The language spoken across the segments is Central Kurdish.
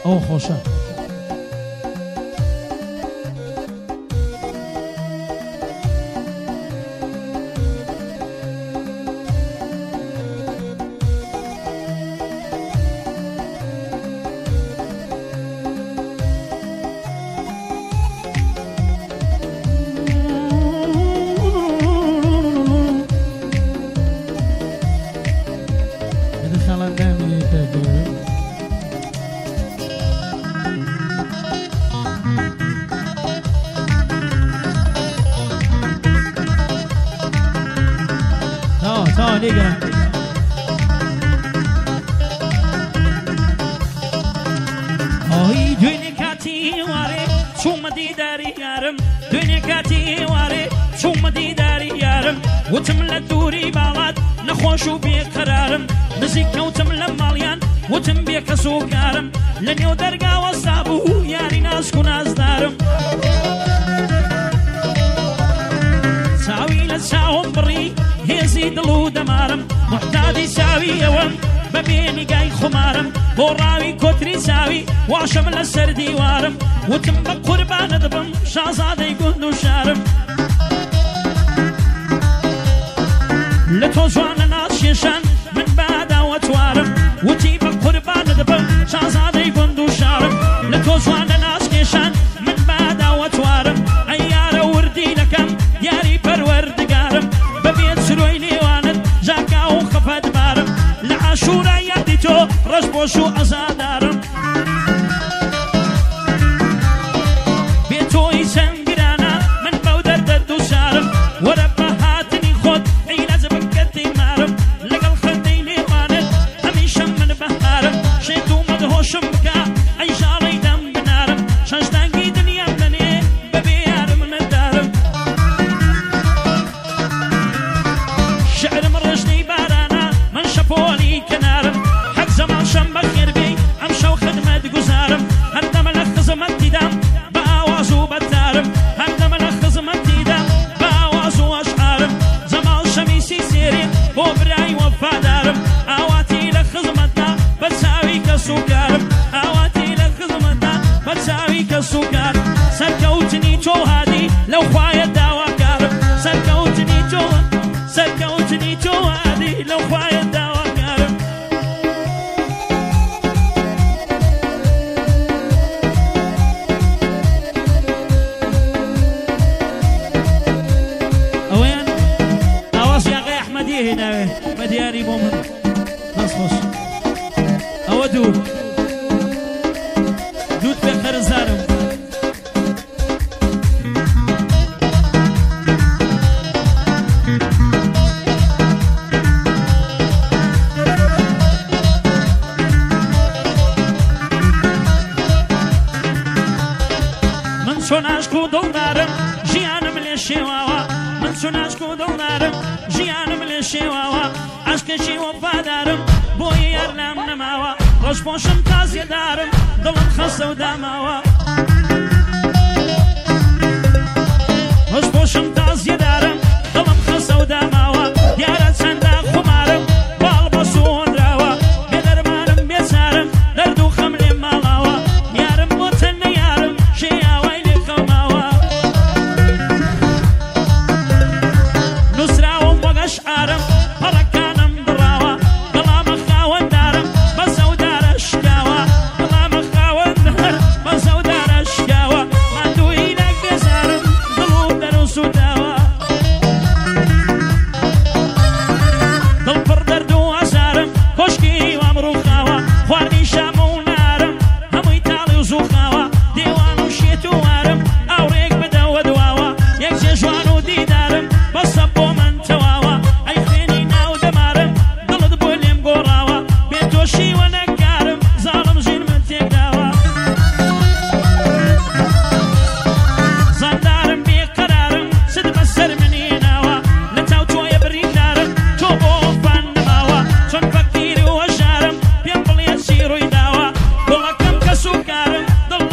ئەو خۆشە ئەوی دوێنێ کاتی وارێ چوومە دیداری یارم دوێنێ کاتی وارێ چوومە دیداری یارم وتم لە دووری باڵات نەخۆش و بێقەرارم نزیک کەوتم لە ماڵیان وتم بێکەس و کارم لە نێو دەرگاوە سابوو یاری ناسک و نازدارم چاوی لە چاوم بڕی هێزی دڵ و دەمارم محتادی چاوی ئەوەم بەبێ نیگای خمارم بۆ ڕاوی کۆتری چاوی واشم لە سەر دیوارم وتم بە قوربانە دەبم شازادەی گوند و شارم لە تۆ جوانە ناچێشان من باداوەتوارم وتی بە قوربانە دەبم شازادەی گوند و شارم لە تۆ جوانە ناچێشان من باداوەتوارم ئەی یارە وردینەکەم یاری پەروەردگارم بەبێت سروی لێوانت ژاکا و خەفەتبارم لە عاشورا یادی تۆ ڕەش بۆش و ئەزادارم بێ تۆی چەنگرانە من بەو دەردە دووچارم وەرە بە هاتنی خۆت عیلاج بکەتی مارم لەگەڵ خەندەی لێوانت هەمیشە من بەهارم شێت و مەدهۆشم بکە ئەی ژاڵەی دەم بنارم شەشدانگی دنیام لەنێ بەبێ یارم نەدارم شعرم ڕژنەی بارانە من شەپۆلی کەنارم حەق زەمان شەم بەخێر بێ ئەم شەو خدمەت گوزارم هەردەمە لە خزمەتیدام بە ئاواز و بەتارم هەردەمە لە خزمەتیدام بە ئاواز و ئەشعارم زەماڵ شەمیسی سێرێ بۆ برای وەفادارم ئاواتی لە خزمەتدا بە چاوی کەس و کارم ئاواتی لە خزمەتدا بە چاوی کەس و کار سەرکەوتنی تۆ هادی لەو خوایە داواکارم سەرکەوتنی تۆ هادی لەو خوایە داواکارم ئەوەیان ئاواز یاغی ئەحمەدی هێناوێ بە دیاری بۆ من دەست خۆش ئەوە دووت پێ قەرزدارم چۆن عاشق و دڵدارم ژیانم لێ شێواوە من چۆن عاشق و دڵدارم ژیانم لێ شێواوە عاشقێکی وەفادارم بۆیە یار لام نەماوە ڕەشپۆشم تازیەدارم دڵم خەستە و داماوە ڕەشپۆشم تازیەدارم دڵم خەستە و داماوە یارە چەندە خمارم باڵ بەسوۆنراوە بێدەرمانم بێچارم دەرد و خەم لێ ماڵاوە یارم بۆ تەنە یارم شێیاوای نووسراوم وەگەش ئارم پەڕەکانم بڕاوە دڵامە خاوەندارم بە زەودارە شکاوە دڵامە خاوەندار بە زەودارە شکاوە ماندووی لەک بێزارم دڵ و دەروس و داوە دڵ پڕ دەرد و ئازارم کۆشکی وام ڕووخاوە خواردی شام و نارم هەمووی تاڵی و زووخاوە دێوان و شێت و وارم ئاوڕێک بدەوە دواوە یەک جێ جوان و دیدارم بەسە بۆ من تەواوە ئەی خوێنی ناو دەمارم دڵت بۆ لێم گۆڕاوە بێ تۆشی وە نەکارم زاڵم ژین من تێکداوە زاندارم بێقەرارم سد بەسەر منی ناوە لە تاو تۆیە بریندارم تۆ بۆ وەفان نەماوە چۆن فەقیر و هەژارم پێم بڵێ چی ڕووی داوە دڵەکەم کەس و کارم دڵ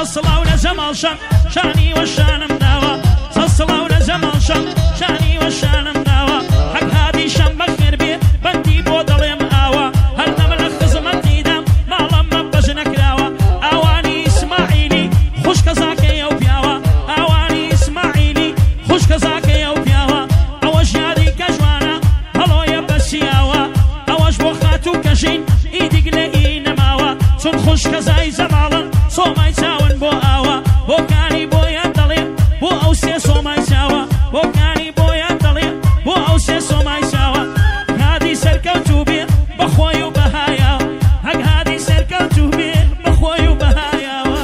سەسڵاو لە جەماڵشەم شانی وەشانم داوە سەسڵاو لە جەماڵشەم شانی وەشانم داوە حەق هادی شەم بەخێر بێ بەندی بۆ دەڵێم ئاوە هەردەمە لە خزمەتیدام ماڵم مە بەش نەکراوە ئاوانی ئیسماعیلی خوشکە زاکەیە و پیاوە ئاوانی ئیسماعیلی خوشکە زاکەیە و پیاوە ئەوەش یاری کە جوانە هەڵۆیە بەچیاوە ئەوەش بۆ خات و کەژین ئیدیگ لە ئی نەماوە چون خوشکە زای زەماڵن سۆمای چاون بۆ ئاوە بۆکانی بۆیان دەڵێ بۆ ئەو سێ سۆمای چاوە بۆکانی بۆیان دەڵێ بۆ ئەو سێ سۆمای چاوە هادی سەرکەوتوو بێ بەخۆی و بەهایاوە هەک هادی سەرکەوتوو بێ بەخۆی و بەهایاوە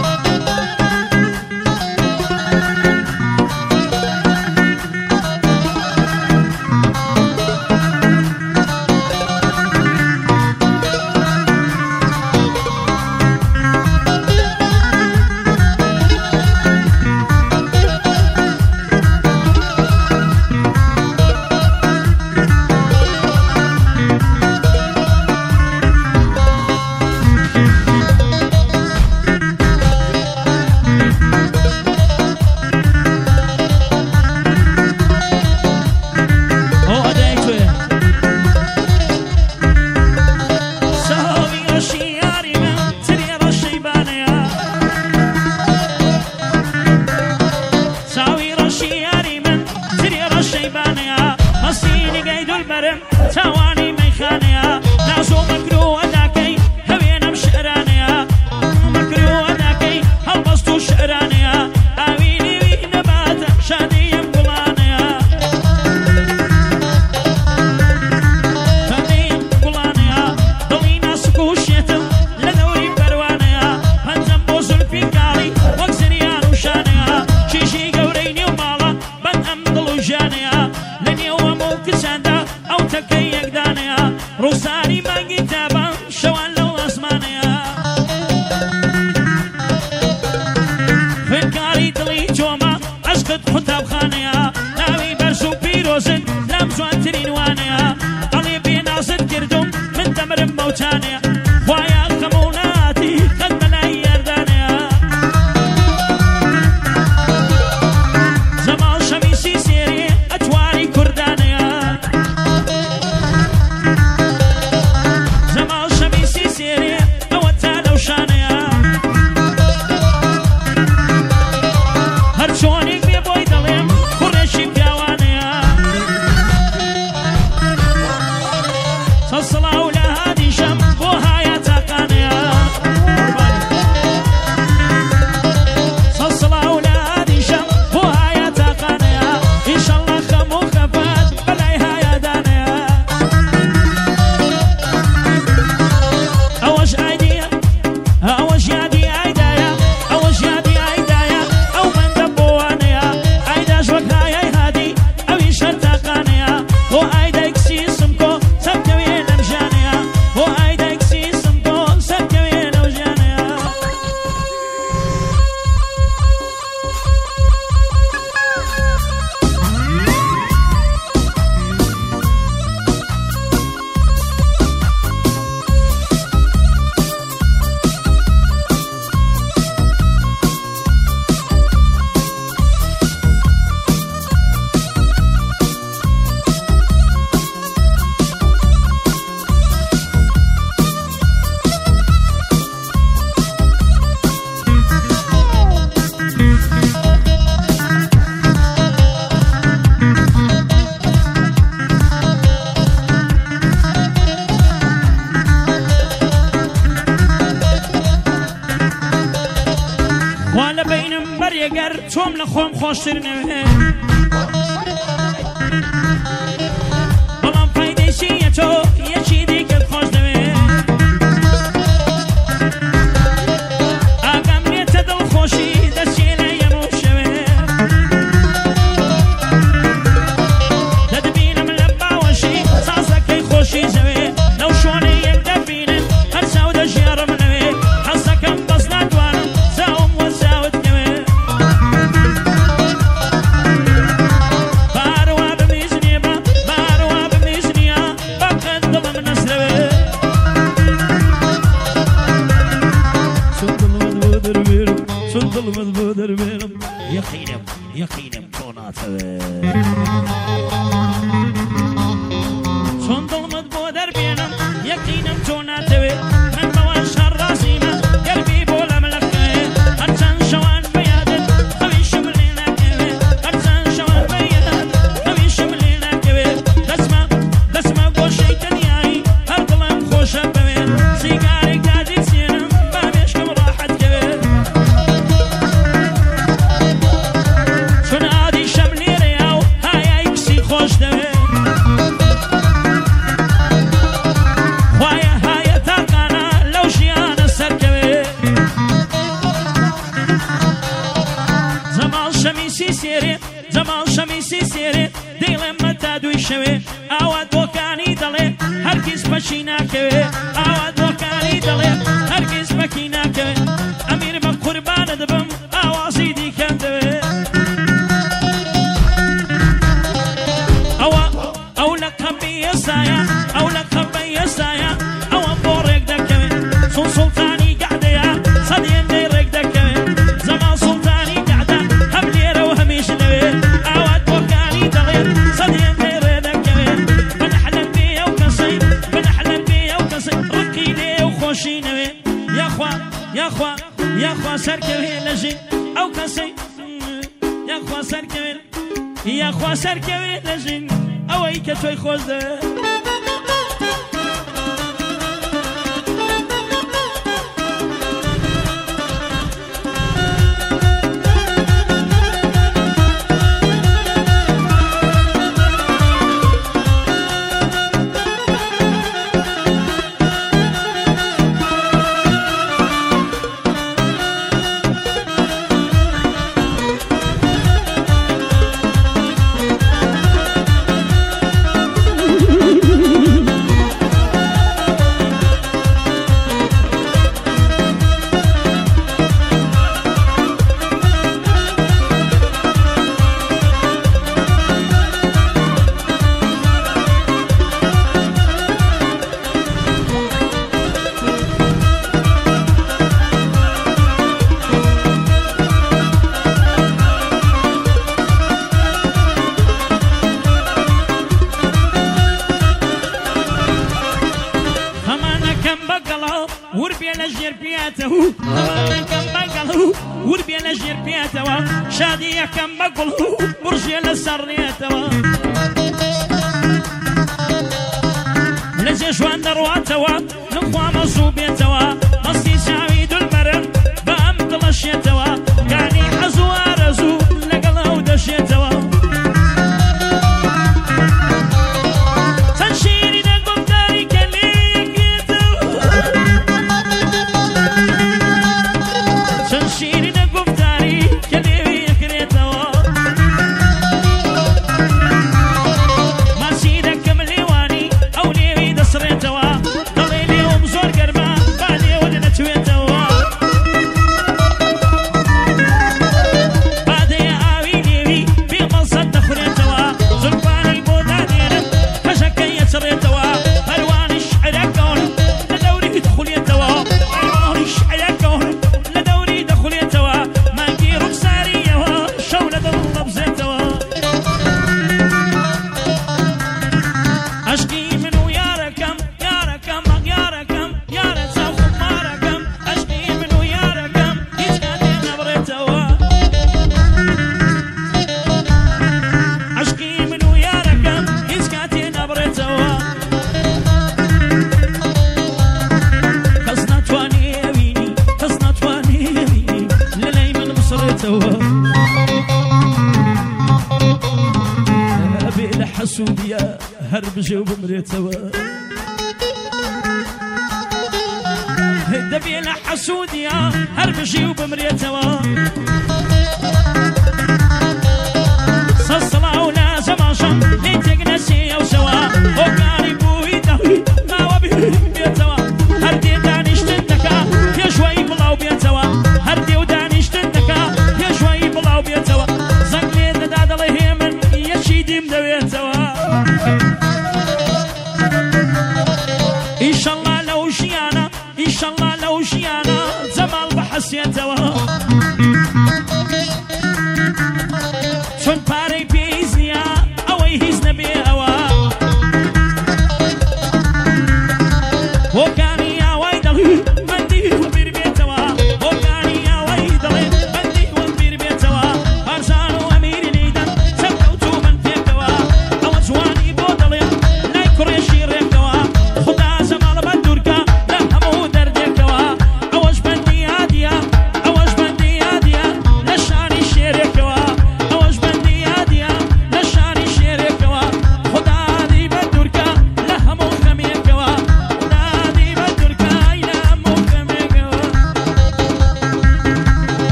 چۆم لە خۆم خۆشتر نەوێ بەڵام فایدەی تۆ یەکی دیکەت خۆش دەوێ ئاگام لێتە دڵخۆشی دەچێ لە یەمە و شەوێ دەدبینم لە باوەشی سازەکەی خۆشی زەوێ لەو شۆنێ یەک دەبینم هەر چاو دەژێڕم لەوێ حەزەکەم بەس ناتوانم چاوم وە چاوت نەوێ باروە بمیزنێ بە شوي أود وكاني دلي هركز بشيناكوي أود وكاني دلي هركز بكيناكوي أمير بقربان دبم أوازي دي كان دوي أو لك خبي يسايا أو لك خبي يسايا أو بورك دكوي سون سلطاني قاعدة يا صديق ديرك دكوي زمان سلطاني قاعدة هم ليرة وهميش نوي أود وكاني دلي صديق ديرك دكوي بنحلم بيه وكسي بنحلم بيه وكسي ركي ليه وخوشي نوي يا أخوة يا أخوة يا أخوة سركوي لجين أو كسي يا أخوة سركوي يا أخوة سركوي لجين أو أي كتوي خوزة وربي لجير بياتوا شادية كم بقوله برجي لسرياتوا لجي جوان درواتوا نخوا مصوبيتوا مصي سعيد المرم بأمد لشيتوا كاني حزوا رزو لقلو دشيتوا تنشيري نقوم داري كليك يتوا تنشيري حسوديا هرب جوب مريتوا دبي حسوديا هرب جوب مريتوا صصلا ولا زماشا لتقنسي او سوا وكاري بوي دهي ما وبي بيتوا هردي دانش تندكا يا شوي بلاو بيتوا هردي ودانش تندكا يا شوي بلاو بيتوا زقلي داد الله يمن يا شيدي مدويتوا إن شاء الله لو شيانا إن شاء الله لو شيانا زمان بحسيتوا